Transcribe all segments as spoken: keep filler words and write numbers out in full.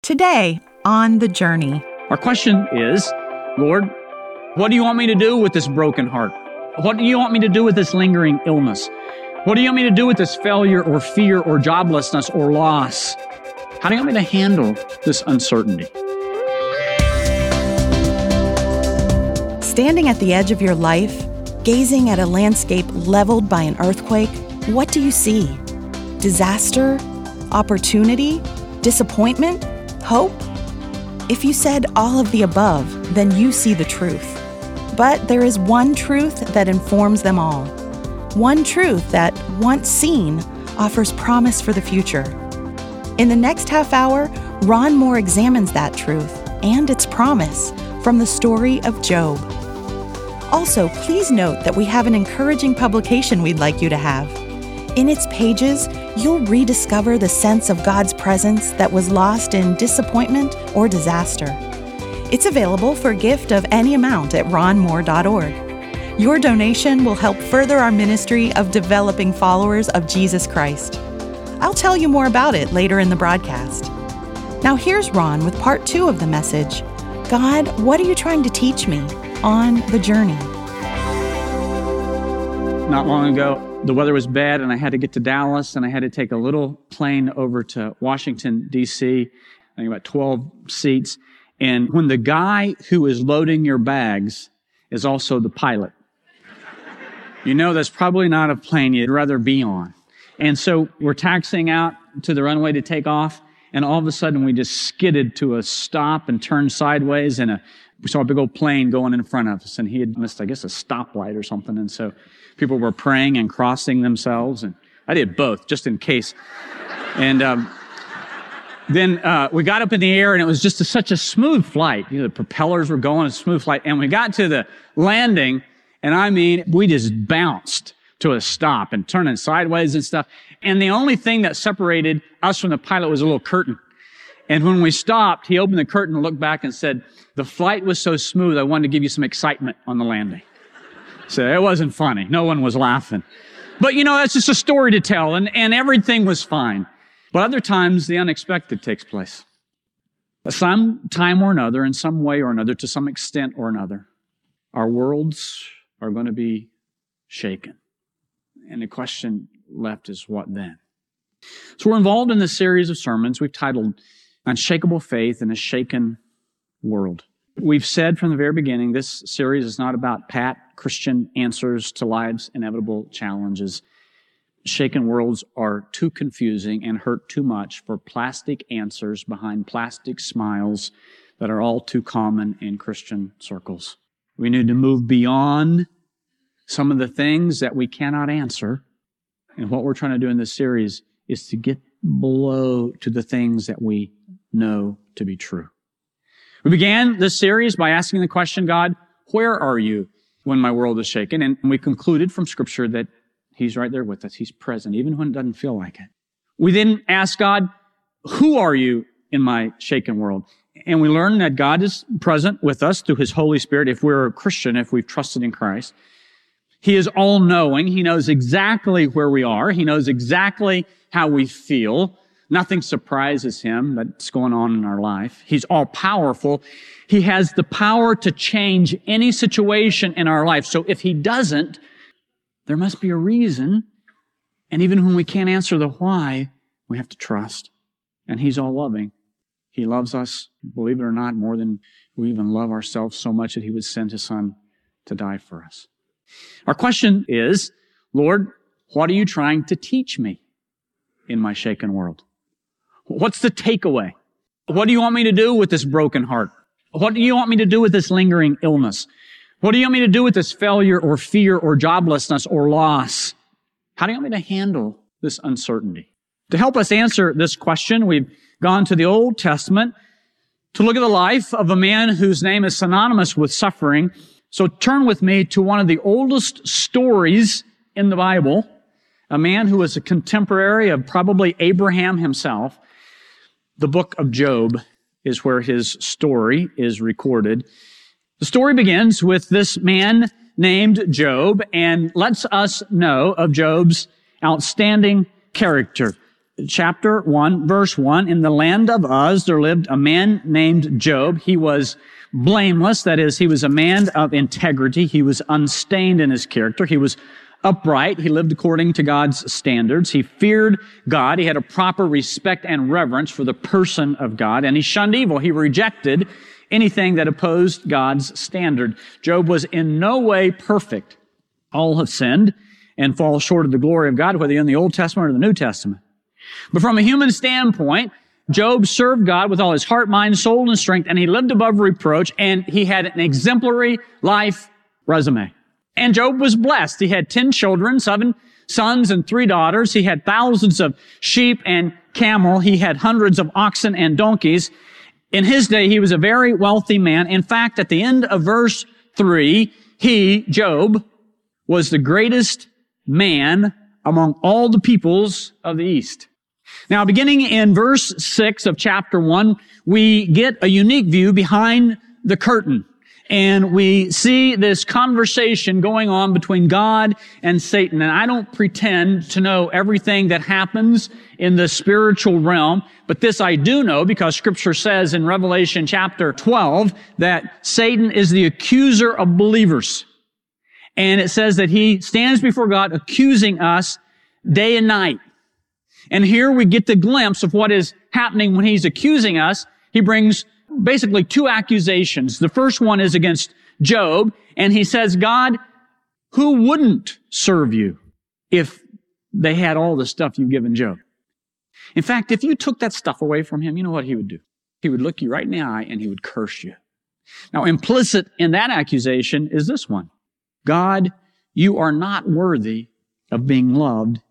Today on The Journey. Our question is, Lord, what do you want me to do with this broken heart? What do you want me to do with this lingering illness? What do you want me to do with this failure or fear or joblessness or loss? How do you want me to handle this uncertainty? Standing at the edge of your life, gazing at a landscape leveled by an earthquake, what do you see? Disaster? Opportunity? Disappointment? Hope? If you said all of the above, then you see the truth. But there is one truth that informs them all. One truth that, once seen, offers promise for the future. In the next half hour, Ron Moore examines that truth and its promise from the story of Job. Also, please note that we have an encouraging publication we'd like you to have. In its pages, you'll rediscover the sense of God's presence that was lost in disappointment or disaster. It's available for a gift of any amount at ron moore dot org. Your donation will help further our ministry of developing followers of Jesus Christ. I'll tell you more about it later in the broadcast. Now here's Ron with part two of the message, God, what are you trying to teach me on the journey? Not long ago, the weather was bad and I had to get to Dallas and I had to take a little plane over to Washington, D C, I think about twelve seats. And when the guy who is loading your bags is also the pilot, you know that's probably not a plane you'd rather be on. And so we're taxiing out to the runway to take off, and all of a sudden we just skidded to a stop and turned sideways, and a, we saw a big old plane going in front of us, and he had missed, I guess, a stoplight or something. And so people were praying and crossing themselves, and I did both, just in case. And um, then uh, we got up in the air, and it was just a, such a smooth flight. You know, the propellers were going, a smooth flight. And we got to the landing, and I mean, we just bounced to a stop and turning sideways and stuff. And the only thing that separated us from the pilot was a little curtain. And when we stopped, he opened the curtain and looked back and said, the flight was so smooth, I wanted to give you some excitement on the landing. So it wasn't funny. No one was laughing. But, you know, that's just a story to tell, and, and everything was fine. But other times, the unexpected takes place. Some time or another, in some way or another, to some extent or another, our worlds are going to be shaken. And the question left is, what then? So we're involved in this series of sermons we've titled Unshakable Faith in a Shaken World. We've said from the very beginning, this series is not about pat Christian answers to life's inevitable challenges. Shaken worlds are too confusing and hurt too much for plastic answers behind plastic smiles that are all too common in Christian circles. We need to move beyond some of the things that we cannot answer. And what we're trying to do in this series is to get below to the things that we know to be true. We began this series by asking the question, God, where are you when my world is shaken? And we concluded from Scripture that He's right there with us. He's present, even when it doesn't feel like it. We then asked God, who are you in my shaken world? And we learned that God is present with us through His Holy Spirit if we're a Christian, if we've trusted in Christ. He is all-knowing. He knows exactly where we are. He knows exactly how we feel. Nothing surprises Him that's going on in our life. He's all-powerful. He has the power to change any situation in our life. So if He doesn't, there must be a reason. And even when we can't answer the why, we have to trust. And He's all-loving. He loves us, believe it or not, more than we even love ourselves so much that He would send His Son to die for us. Our question is, Lord, what are you trying to teach me in my shaken world? What's the takeaway? What do you want me to do with this broken heart? What do you want me to do with this lingering illness? What do you want me to do with this failure or fear or joblessness or loss? How do you want me to handle this uncertainty? To help us answer this question, we've gone to the Old Testament to look at the life of a man whose name is synonymous with suffering. So turn with me to one of the oldest stories in the Bible, a man who was a contemporary of probably Abraham himself. The book of Job is where his story is recorded. The story begins with this man named Job and lets us know of Job's outstanding character. chapter one, verse one, in the land of Uz, there lived a man named Job. He was blameless. That is, he was a man of integrity. He was unstained in his character. He was upright. He lived according to God's standards. He feared God. He had a proper respect and reverence for the person of God, and he shunned evil. He rejected anything that opposed God's standard. Job was in no way perfect. All have sinned and fall short of the glory of God, whether you're in the Old Testament or the New Testament. But from a human standpoint, Job served God with all his heart, mind, soul, and strength, and he lived above reproach, and he had an exemplary life resume. And Job was blessed. He had ten children, seven sons and three daughters. He had thousands of sheep and camel. He had hundreds of oxen and donkeys. In his day, he was a very wealthy man. In fact, at the end of verse three, he, Job, was the greatest man among all the peoples of the East. Now, beginning in verse six of chapter one, we get a unique view behind the curtain. And we see this conversation going on between God and Satan. And I don't pretend to know everything that happens in the spiritual realm, but this I do know because Scripture says in Revelation chapter twelve that Satan is the accuser of believers. And it says that he stands before God accusing us day and night. And here we get the glimpse of what is happening when he's accusing us. He brings basically two accusations. The first one is against Job, and he says, God, who wouldn't serve you if they had all the stuff you've given Job? In fact, if you took that stuff away from him, you know what he would do? He would look you right in the eye and he would curse you. Now, implicit in that accusation is this one. God, you are not worthy of being loved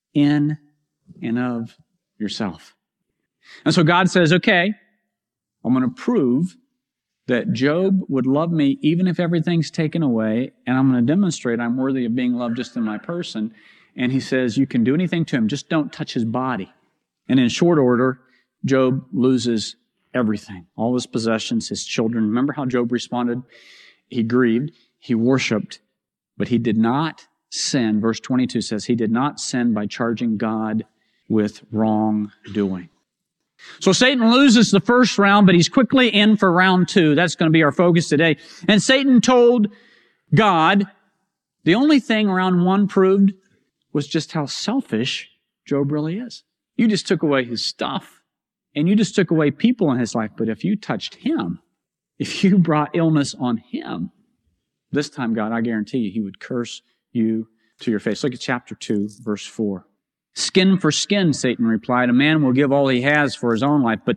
in and of yourself. And so God says, okay, I'm going to prove that Job would love me even if everything's taken away, and I'm going to demonstrate I'm worthy of being loved just in my person. And he says, you can do anything to him, just don't touch his body. And in short order, Job loses everything, all his possessions, his children. Remember how Job responded? He grieved, he worshiped, but he did not sin. Verse twenty-two says he did not sin by charging God with wrongdoing. So Satan loses the first round, but he's quickly in for round two. That's going to be our focus today. And Satan told God, the only thing round one proved was just how selfish Job really is. You just took away his stuff, and you just took away people in his life. But if you touched him, if you brought illness on him, this time, God, I guarantee you, he would curse you to your face. Look at chapter two, verse four. Skin for skin, Satan replied. A man will give all he has for his own life, but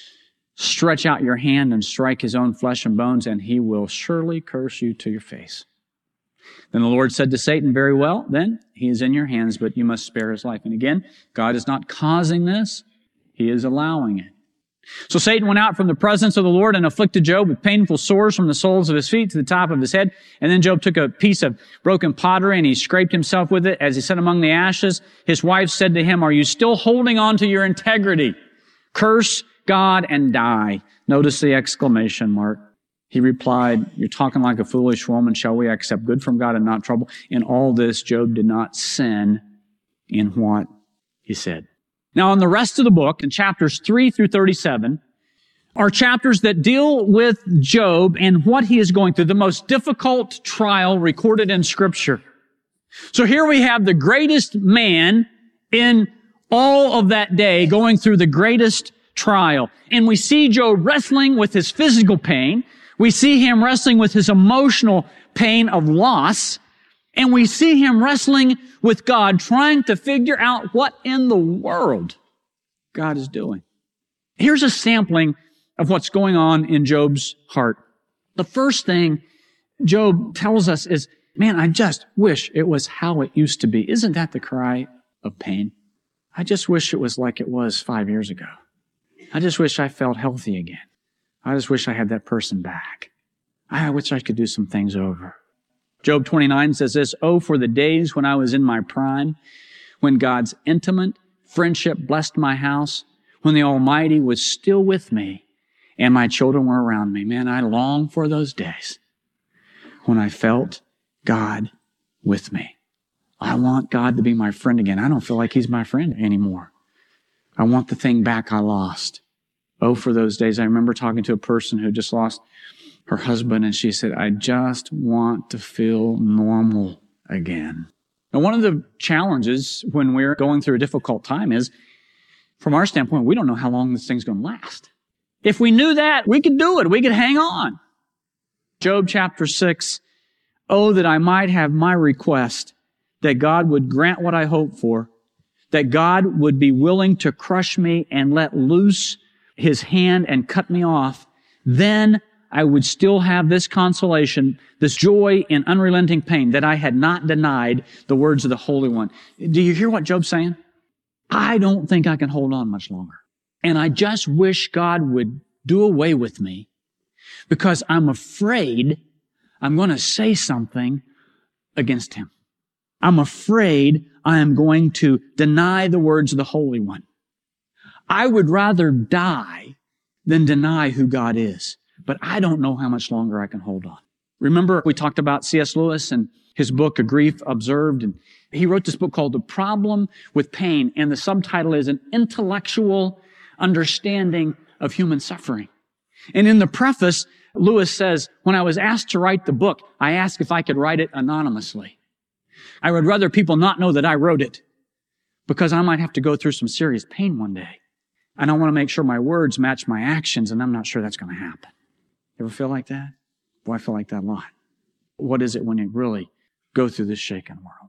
stretch out your hand and strike his own flesh and bones, and he will surely curse you to your face. Then the Lord said to Satan, very well, then he is in your hands, but you must spare his life. And again, God is not causing this. He is allowing it. So Satan went out from the presence of the Lord and afflicted Job with painful sores from the soles of his feet to the top of his head. And then Job took a piece of broken pottery and he scraped himself with it as he sat among the ashes. His wife said to him, are you still holding on to your integrity? Curse God and die. Notice the exclamation mark. He replied, you're talking like a foolish woman. Shall we accept good from God and not trouble? In all this, Job did not sin in what he said. Now, in the rest of the book, in chapters three through thirty-seven, are chapters that deal with Job and what he is going through, the most difficult trial recorded in Scripture. So here we have the greatest man in all of that day going through the greatest trial. And we see Job wrestling with his physical pain. We see him wrestling with his emotional pain of loss. And we see him wrestling with God, trying to figure out what in the world God is doing. Here's a sampling of what's going on in Job's heart. The first thing Job tells us is, man, I just wish it was how it used to be. Isn't that the cry of pain? I just wish it was like it was five years ago. I just wish I felt healthy again. I just wish I had that person back. I wish I could do some things over. Job twenty-nine says this, oh, for the days when I was in my prime, when God's intimate friendship blessed my house, when the Almighty was still with me and my children were around me. Man, I long for those days when I felt God with me. I want God to be my friend again. I don't feel like He's my friend anymore. I want the thing back I lost. Oh, for those days. I remember talking to a person who just lost her husband, and she said, I just want to feel normal again. Now, one of the challenges when we're going through a difficult time is, from our standpoint, we don't know how long this thing's going to last. If we knew that, we could do it. We could hang on. Job chapter six, oh, that I might have my request, that God would grant what I hope for, that God would be willing to crush me and let loose His hand and cut me off. Then I would still have this consolation, this joy in unrelenting pain, that I had not denied the words of the Holy One. Do you hear what Job's saying? I don't think I can hold on much longer. And I just wish God would do away with me, because I'm afraid I'm going to say something against Him. I'm afraid I am going to deny the words of the Holy One. I would rather die than deny who God is. But I don't know how much longer I can hold on. Remember, we talked about C S Lewis and his book, A Grief Observed, and he wrote this book called The Problem with Pain, and the subtitle is An Intellectual Understanding of Human Suffering. And in the preface, Lewis says, when I was asked to write the book, I asked if I could write it anonymously. I would rather people not know that I wrote it, because I might have to go through some serious pain one day. And I want to make sure my words match my actions, and I'm not sure that's going to happen. You ever feel like that? Boy, I feel like that a lot. What is it when you really go through this shaken world?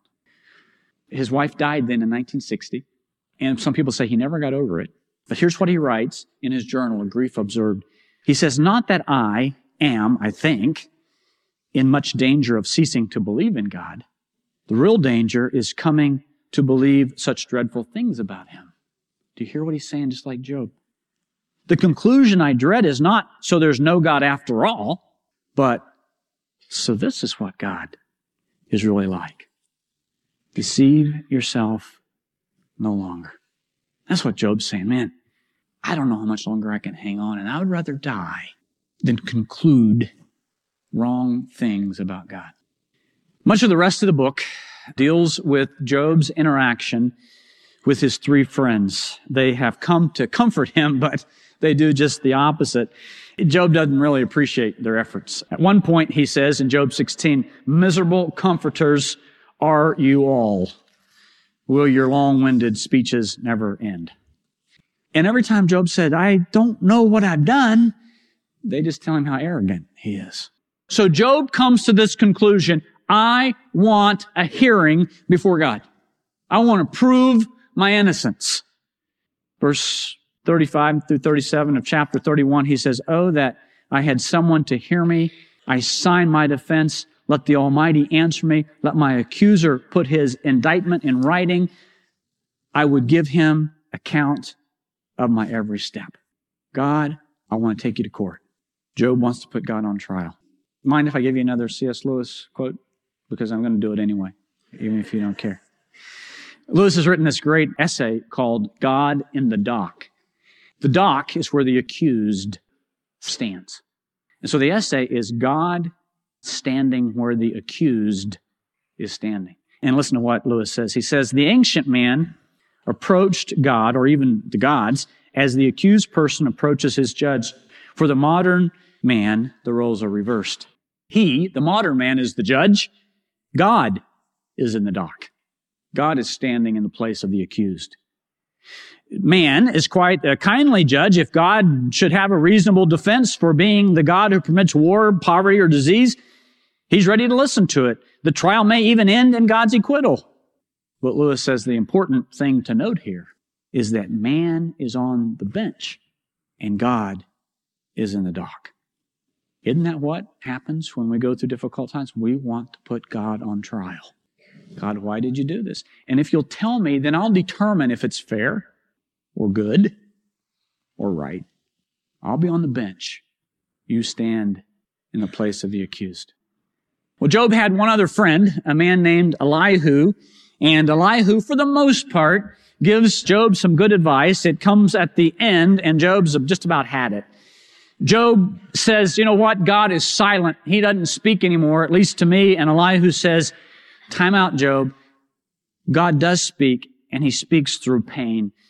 His wife died then in nineteen sixty, and some people say he never got over it. But here's what he writes in his journal, A Grief Observed. He says, not that I am, I think, in much danger of ceasing to believe in God. The real danger is coming to believe such dreadful things about Him. Do you hear what he's saying? Just like Job. The conclusion I dread is not, so there's no God after all, but so this is what God is really like. Deceive yourself no longer. That's what Job's saying. Man, I don't know how much longer I can hang on, and I would rather die than conclude wrong things about God. Much of the rest of the book deals with Job's interaction with his three friends. They have come to comfort him, but they do just the opposite. Job doesn't really appreciate their efforts. At one point, he says in Job sixteen, miserable comforters are you all. Will your long-winded speeches never end? And every time Job said, I don't know what I've done, they just tell him how arrogant he is. So Job comes to this conclusion, I want a hearing before God. I want to prove my innocence. Verse thirty-five through thirty-seven of chapter thirty-one, he says, oh, that I had someone to hear me. I sign my defense. Let the Almighty answer me. Let my accuser put his indictment in writing. I would give him account of my every step. God, I want to take you to court. Job wants to put God on trial. Mind if I give you another C S Lewis quote? Because I'm going to do it anyway, even if you don't care. Lewis has written this great essay called God in the Dock. The dock is where the accused stands. And so the essay is God standing where the accused is standing. And listen to what Lewis says. He says, the ancient man approached God, or even the gods, as the accused person approaches his judge. For the modern man, the roles are reversed. He, the modern man, is the judge. God is in the dock. God is standing in the place of the accused. Man is quite a kindly judge. If God should have a reasonable defense for being the God who permits war, poverty, or disease, he's ready to listen to it. The trial may even end in God's acquittal. But Lewis says the important thing to note here is that man is on the bench and God is in the dock. Isn't that what happens when we go through difficult times? We want to put God on trial. God, why did you do this? And if you'll tell me, then I'll determine if it's fair or good or right. I'll be on the bench. You stand in the place of the accused. Well, Job had one other friend, a man named Elihu. And Elihu, for the most part, gives Job some good advice. It comes at the end, and Job's just about had it. Job says, you know what? God is silent. He doesn't speak anymore, at least to me. And Elihu says, time out, Job. God does speak, and He speaks through pain.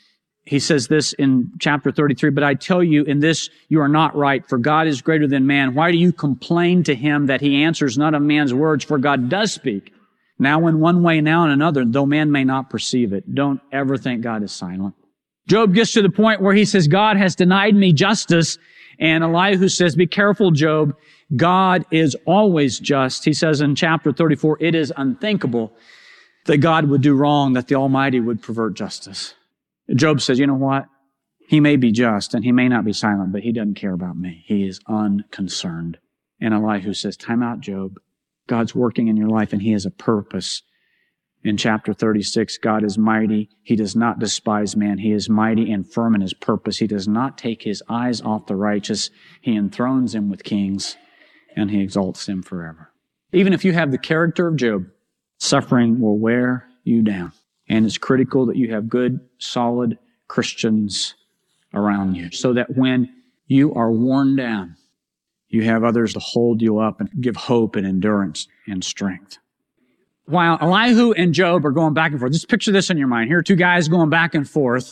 He says this in chapter thirty-three, but I tell you, in this you are not right, for God is greater than man. Why do you complain to him that he answers not of man's words? For God does speak. Now in one way, now in another, though man may not perceive it. Don't ever think God is silent. Job gets to the point where he says, God has denied me justice. And Elihu says, be careful, Job. God is always just. He says in chapter thirty-four, it is unthinkable that God would do wrong, that the Almighty would pervert justice. Job says, you know what? He may be just and he may not be silent, but he doesn't care about me. He is unconcerned. And Elihu says, time out, Job. God's working in your life and he has a purpose. In chapter thirty-six, God is mighty. He does not despise man. He is mighty and firm in his purpose. He does not take his eyes off the righteous. He enthrones him with kings and he exalts him forever. Even if you have the character of Job, suffering will wear you down. And it's critical that you have good, solid Christians around you so that when you are worn down, you have others to hold you up and give hope and endurance and strength. While Elihu and Job are going back and forth, just picture this in your mind. Here are two guys going back and forth,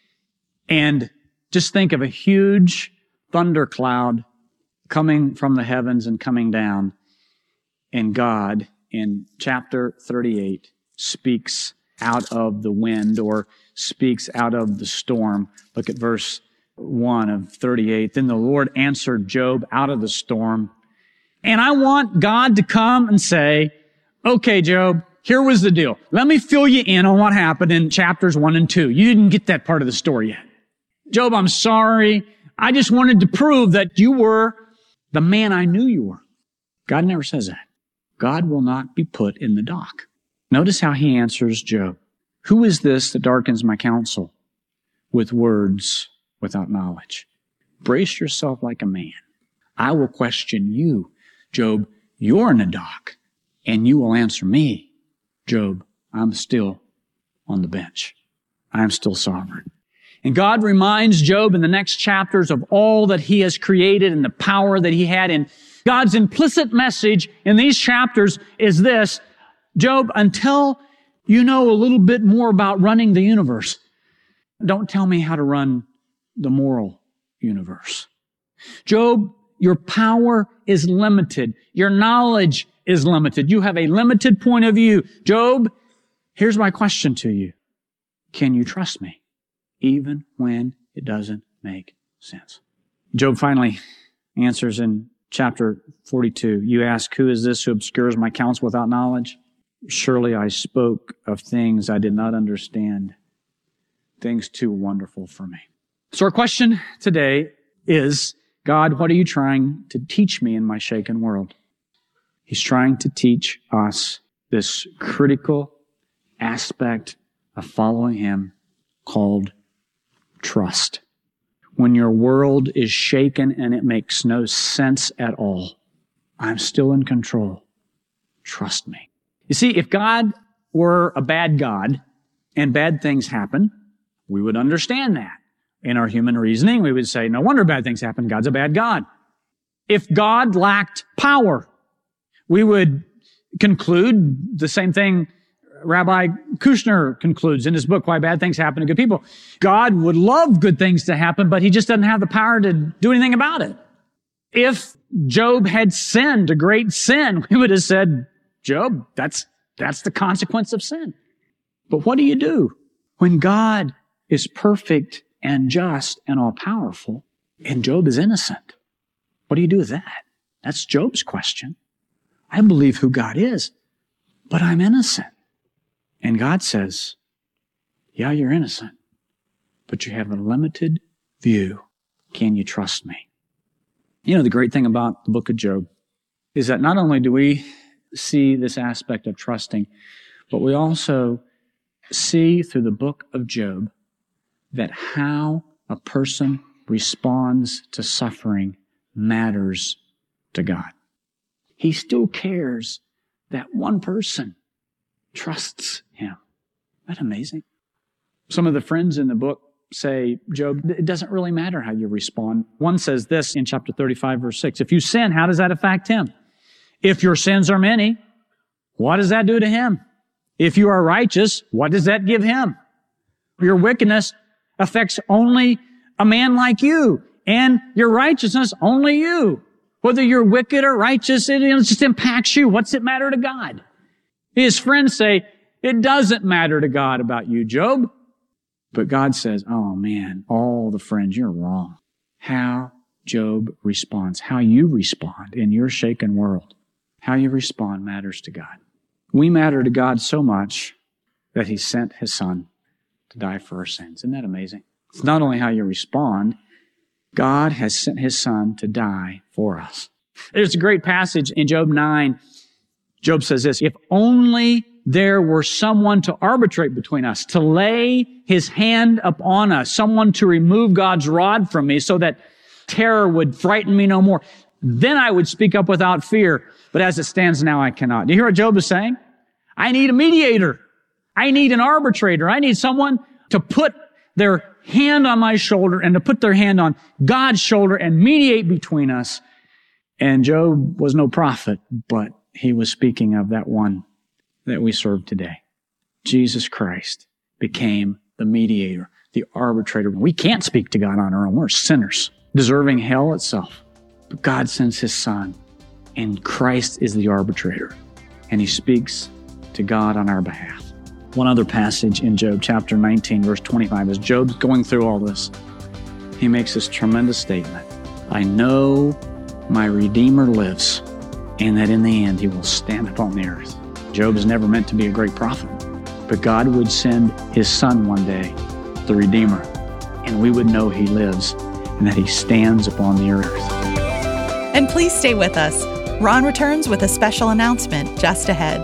and just think of a huge thundercloud coming from the heavens and coming down. And God, in chapter thirty-eight, speaks out of the wind or speaks out of the storm. Look at verse one of thirty-eight. Then the Lord answered Job out of the storm. And I want God to come and say, okay, Job, here was the deal. Let me fill you in on what happened in chapters one and two. You didn't get that part of the story yet. Job, I'm sorry. I just wanted to prove that you were the man I knew you were. God never says that. God will not be put in the dock. Notice how he answers Job. Who is this that darkens my counsel with words without knowledge? Brace yourself like a man. I will question you. Job, you're in the dock, and you will answer me. Job, I'm still on the bench. I'm still sovereign. And God reminds Job in the next chapters of all that he has created and the power that he had. And God's implicit message in these chapters is this: Job, until you know a little bit more about running the universe, don't tell me how to run the moral universe. Job, your power is limited. Your knowledge is limited. You have a limited point of view. Job, here's my question to you. Can you trust me even when it doesn't make sense? Job finally answers in chapter forty-two. You ask, who is this who obscures my counsel without knowledge? Surely I spoke of things I did not understand, things too wonderful for me. So our question today is, God, what are you trying to teach me in my shaken world? He's trying to teach us this critical aspect of following Him called trust. When your world is shaken and it makes no sense at all, I'm still in control. Trust me. You see, if God were a bad God and bad things happen, we would understand that. In our human reasoning, we would say, no wonder bad things happen. God's a bad God. If God lacked power, we would conclude the same thing Rabbi Kushner concludes in his book, Why Bad Things Happen to Good People. God would love good things to happen, but He just doesn't have the power to do anything about it. If Job had sinned a great sin, we would have said, Job, that's, that's the consequence of sin. But what do you do when God is perfect and just and all-powerful and Job is innocent? What do you do with that? That's Job's question. I believe who God is, but I'm innocent. And God says, yeah, you're innocent, but you have a limited view. Can you trust me? You know, the great thing about the book of Job is that not only do we see this aspect of trusting, but we also see through the book of Job that how a person responds to suffering matters to God. He still cares that one person trusts Him. Isn't that amazing? Some of the friends in the book say, Job, it doesn't really matter how you respond. One says this in chapter thirty-five, verse six. If you sin, how does that affect him? If your sins are many, what does that do to him? If you are righteous, what does that give him? Your wickedness, affects only a man like you, and your righteousness, only you. Whether you're wicked or righteous, it, it just impacts you. What's it matter to God? His friends say, it doesn't matter to God about you, Job. But God says, oh man, all the friends, you're wrong. How Job responds, how you respond in your shaken world, how you respond matters to God. We matter to God so much that He sent His Son to die for our sins. Isn't that amazing? It's not only how you respond, God has sent His Son to die for us. There's a great passage in Job nine. Job says this, if only there were someone to arbitrate between us, to lay His hand upon us, someone to remove God's rod from me so that terror would frighten me no more. Then I would speak up without fear. But as it stands now, I cannot. Do you hear what Job is saying? I need a mediator. I need an arbitrator. I need someone to put their hand on my shoulder and to put their hand on God's shoulder and mediate between us. And Job was no prophet, but he was speaking of that one that we serve today. Jesus Christ became the mediator, the arbitrator. We can't speak to God on our own. We're sinners, deserving hell itself. But God sends His Son, and Christ is the arbitrator, and He speaks to God on our behalf. One other passage in Job chapter nineteen, verse twenty-five, as Job's going through all this, he makes this tremendous statement. I know my Redeemer lives, and that in the end He will stand upon the earth. Job is never meant to be a great prophet, but God would send His Son one day, the Redeemer, and we would know He lives and that He stands upon the earth. And please stay with us. Ron returns with a special announcement just ahead.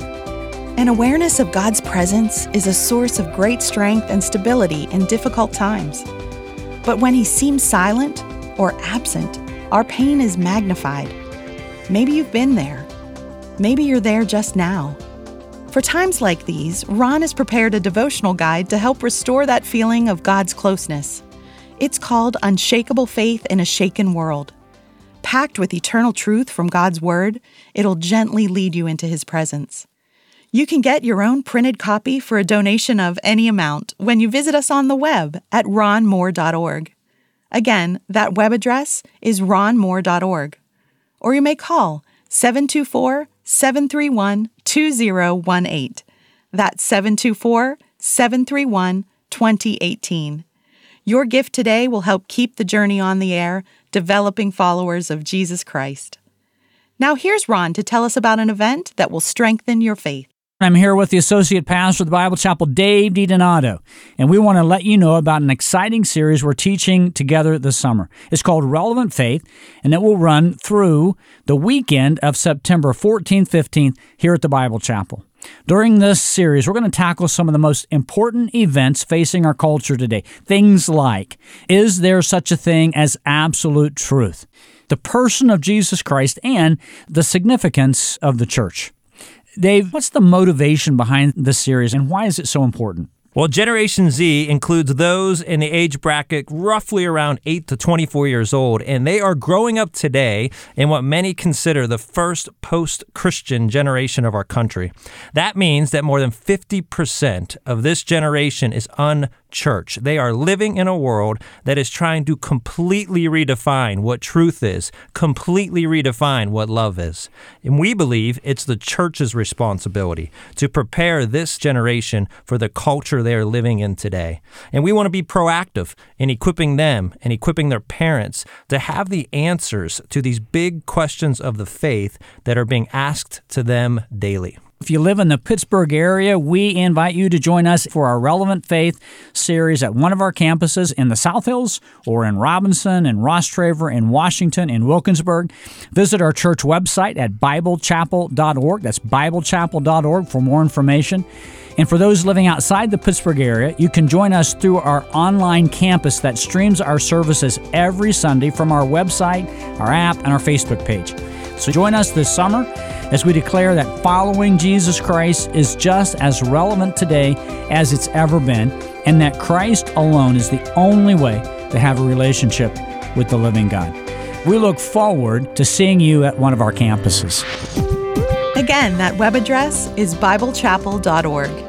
An awareness of God's presence is a source of great strength and stability in difficult times. But when He seems silent or absent, our pain is magnified. Maybe you've been there. Maybe you're there just now. For times like these, Ron has prepared a devotional guide to help restore that feeling of God's closeness. It's called Unshakable Faith in a Shaken World. Packed with eternal truth from God's Word, it'll gently lead you into His presence. You can get your own printed copy for a donation of any amount when you visit us on the web at ron moore dot org. Again, that web address is ron moore dot org. Or you may call seven two four, seven three one, two zero one eight. That's seven two four, seven three one, two zero one eight. Your gift today will help keep the journey on the air, developing followers of Jesus Christ. Now here's Ron to tell us about an event that will strengthen your faith. I'm here with the Associate Pastor of the Bible Chapel, Dave DiDonato, and we want to let you know about an exciting series we're teaching together this summer. It's called Relevant Faith, and it will run through the weekend of September fourteenth, fifteenth here at the Bible Chapel. During this series, we're going to tackle some of the most important events facing our culture today. Things like, is there such a thing as absolute truth? The person of Jesus Christ and the significance of the church. Dave, what's the motivation behind this series, and why is it so important? Well, Generation Z includes those in the age bracket roughly around eight to twenty-four years old, and they are growing up today in what many consider the first post-Christian generation of our country. That means that more than fifty percent of this generation is unchurched. They are living in a world that is trying to completely redefine what truth is, completely redefine what love is. And we believe it's the church's responsibility to prepare this generation for the culture they are living in today. And we want to be proactive in equipping them and equipping their parents to have the answers to these big questions of the faith that are being asked to them daily. If you live in the Pittsburgh area, we invite you to join us for our Relevant Faith series at one of our campuses in the South Hills or in Robinson, in Rostraver, in Washington, in Wilkinsburg. Visit our church website at bible chapel dot org. That's bible chapel dot org for more information. And for those living outside the Pittsburgh area, you can join us through our online campus that streams our services every Sunday from our website, our app, and our Facebook page. So join us this summer as we declare that following Jesus Christ is just as relevant today as it's ever been, and that Christ alone is the only way to have a relationship with the living God. We look forward to seeing you at one of our campuses. Again, that web address is bible chapel dot org.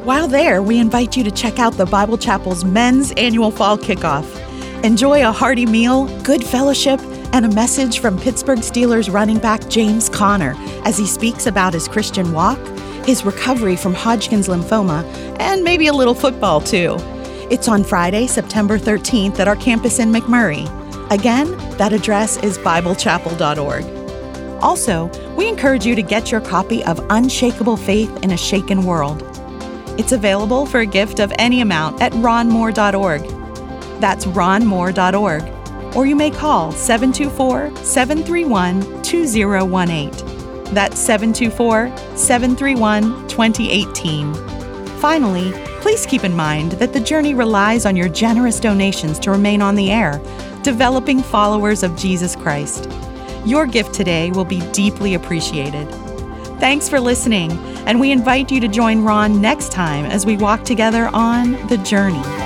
While there, we invite you to check out the Bible Chapel's men's annual fall kickoff. Enjoy a hearty meal, good fellowship, and a message from Pittsburgh Steelers running back James Conner as he speaks about his Christian walk, his recovery from Hodgkin's lymphoma, and maybe a little football too. It's on Friday, September thirteenth at our campus in McMurray. Again, that address is bible chapel dot org. Also, we encourage you to get your copy of Unshakable Faith in a Shaken World. It's available for a gift of any amount at ron moore dot org. That's ron moore dot org. Or you may call seven two four, seven three one, two zero one eight. That's seven two four, seven three one, two zero one eight. Finally, please keep in mind that the journey relies on your generous donations to remain on the air, developing followers of Jesus Christ. Your gift today will be deeply appreciated. Thanks for listening, and we invite you to join Ron next time as we walk together on The Journey.